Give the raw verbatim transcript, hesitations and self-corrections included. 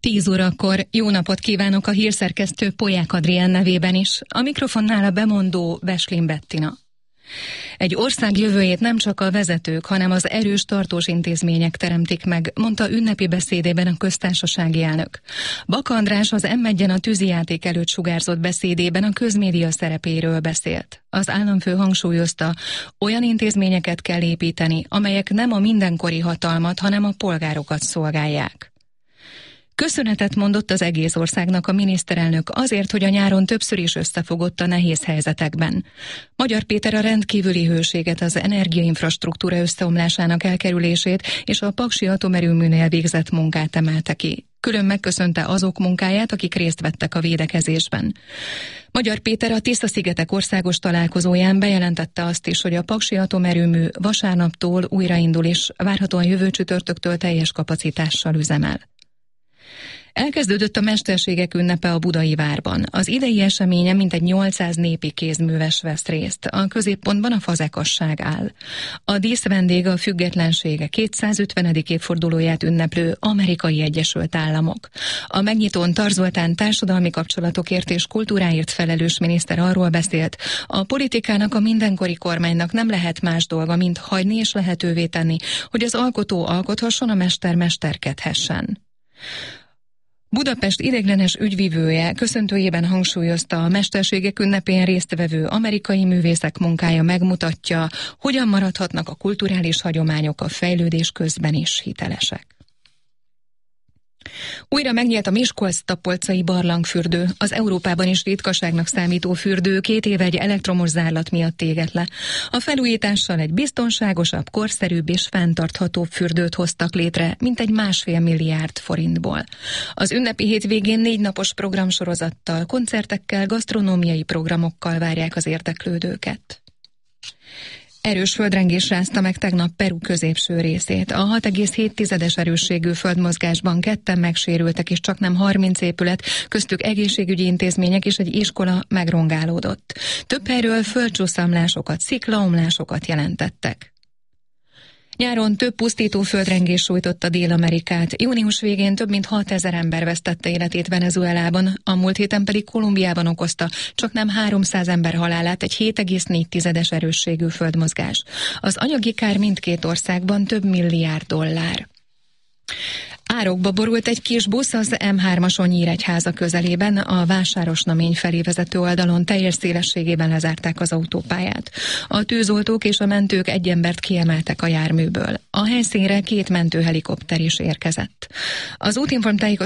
tíz órakor jó napot kívánok a hírszerkesztő Polyák Adrián nevében is. A mikrofonnál a bemondó Beslin Bettina. Egy ország jövőjét nem csak a vezetők, hanem az erős tartós intézmények teremtik meg, mondta ünnepi beszédében a köztársasági elnök. Baka András az em egyen a tűzijáték előtt sugárzott beszédében a közmédia szerepéről beszélt. Az államfő hangsúlyozta, olyan intézményeket kell építeni, amelyek nem a mindenkori hatalmat, hanem a polgárokat szolgálják. Köszönetet mondott az egész országnak a miniszterelnök azért, hogy a nyáron többször is összefogott a nehéz helyzetekben. Magyar Péter a rendkívüli hőséget, az energiainfrastruktúra összeomlásának elkerülését és a paksi atomerőműnél végzett munkát emelte ki. Külön megköszönte azok munkáját, akik részt vettek a védekezésben. Magyar Péter a Tiszta-szigetek országos találkozóján bejelentette azt is, hogy a paksi atomerőmű vasárnaptól újraindul és várhatóan jövő csütörtöktől teljes kapacitással üzemel. Elkezdődött a mesterségek ünnepe a Budai Várban. Az idei eseményen mintegy nyolcszáz népi kézműves vesz részt. A középpontban a fazekasság áll. A díszvendég a függetlensége kétszázötvenedik évfordulóját ünneplő Amerikai Egyesült Államok. A megnyitón Tar Zoltán társadalmi kapcsolatokért és kultúráért felelős miniszter arról beszélt, a politikának, a mindenkori kormánynak nem lehet más dolga, mint hagyni és lehetővé tenni, hogy az alkotó alkothasson, a mester mesterkedhessen. Budapest ideiglenes ügyvivője köszöntőjében hangsúlyozta, a mesterségek ünnepén résztvevő amerikai művészek munkája megmutatja, hogyan maradhatnak a kulturális hagyományok a fejlődés közben is hitelesek. Újra megnyílt a Miskolc-Tapolcai barlangfürdő. Az Európában is ritkaságnak számító fürdő két éve egy elektromos zárlat miatt égett le. A felújítással egy biztonságosabb, korszerűbb és fenntarthatóbb fürdőt hoztak létre, mintegy másfél milliárd forintból. Az ünnepi hétvégén négy napos programsorozattal, koncertekkel, gasztronómiai programokkal várják az érdeklődőket. Erős földrengés rázta meg tegnap Peru középső részét. A hat egész hét tizedes erősségű földmozgásban ketten megsérültek, és csaknem harminc épület, köztük egészségügyi intézmények és egy iskola megrongálódott. Több helyről földcsúszamlásokat, sziklaomlásokat jelentettek. Nyáron több pusztító földrengés sújtotta Dél-Amerikát. Június végén több mint hatezer ember vesztette életét Venezuelában, a múlt héten pedig Kolumbiában okozta csaknem háromszáz ember halálát egy hét egész négy tizedes erősségű földmozgás. Az anyagi kár mindkét országban több milliárd dollár. Árokba borult egy kis busz az em hármason Nyíregyháza közelében, a Vásárosnamény felé vezető oldalon teljes szélességében lezárták az autópályát. A tűzoltók és a mentők egy embert kiemeltek a járműből. A helyszínre két mentőhelikopter is érkezett. Az Útinform tájékoztatása